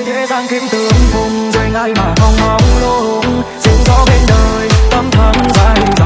dễ dàng kiếm tương phùng rồi ngay mà không mong luôn. Sương gió bên đời, tâm thắm dài